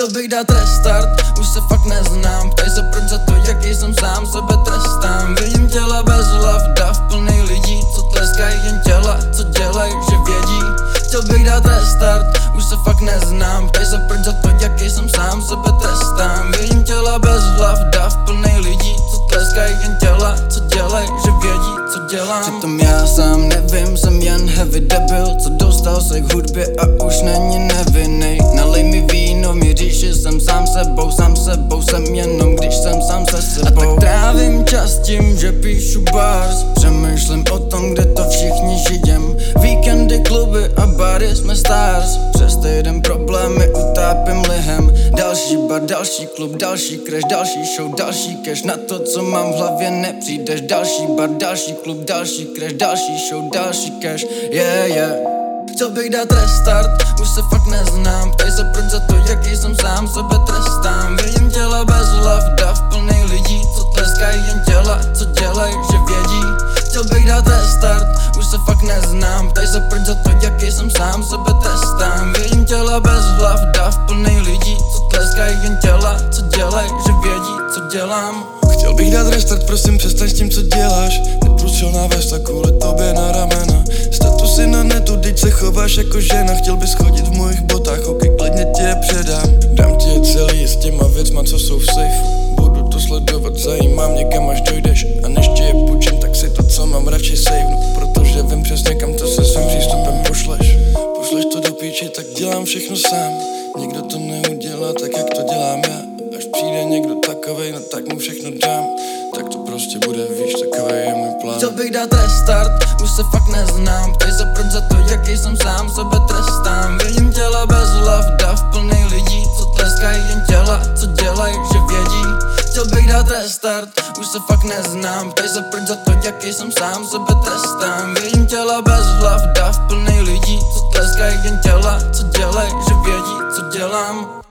Chtěl bych dát restart, už se fakt neznám. Ptaj se proč za to, jaký jsem sám sebe trestám. Vidím těla bez hlav, dav plný lidí, co tleskají jen těla, co dělají, že vědí. Chtěl bych dát restart, už se fakt neznám. Ptaj se proč za to, jaký jsem sám sebe trestám. Vidím těla bez hlav, dav plný lidí, co tleskají jen těla, co dělají, že vědí, co dělám. Přitom já sám nevím, jsem jen heavy debil, co dostal se k hudbě a už není nevinnej. Nalej mi víno, mi říš, že jsem sám sebou jsem jenom, když jsem sám se sebou. A tak trávím čas tím, že píšu bars, přemýšlím o tom, kde to všichni žijem. Víkendy, kluby a bary, jsme stars. Přes týden problémy utápím lihem. Další bar, další klub, další crash, další show, další cash. Na to, co mám v hlavě, nepřijdeš. Další bar, další klub, další crash, další show, další cash. Yeah. Chtěl bych dát restart, už se fakt neznám. Ptaj se proč za to, jaký jsem sám sebe trestám. Vidím těla bez hlav, dav plný lidí, co tleskají jen těla, co dělají, že vědí. Chtěl bych dát restart, už se fakt neznám. Ptaj se proč za to, jaký jsem sám sebe trestám. Vidím těla bez hlav, dav plný lidí, co tleskají jen těla, co dělají, že vědí, co dělám. Chtěl bych dát restart, prosím přestaň s tím, co děláš. Neprůstřelná vesta kvůli tobě na ramena. Statusy na netu, teď se chováš jako žena. Chtěl bys chodit v mojich botách, ok, klidně ti je předám. Dám ti je celý s těma věcma, co jsou v sejfu. Budu to sledovat, zajímám mě, kam až dojdeš. A než ti je půjčím, tak si to, co mám, radši savenu. Protože vím přesně, kam to se svým přístupem pošleš. Pošleš to do píči, tak dělám všechno sám. Nikdo to neudělá tak, jak to dělám já. Až přijde někdo takovej, no tak mu všechno dám. Tak to prostě bude, víš, takovej je můj plán. Chtěl bych dát restart, už se fakt neznám. Ptaj se proč za to, jaký jsem sám sebe trestám. Vidím těla bez hlav, dav plný lidí, co tleskají jen těla, co dělají, že vědí. Chtěl bych dát restart, už se fakt neznám. Ptaj se proč za to, jaký jsem sám sebe trestám. Vidím těla bez hlav, dav plný lidí, co tleskají jen těla, co dělají, že vědí, co dělám.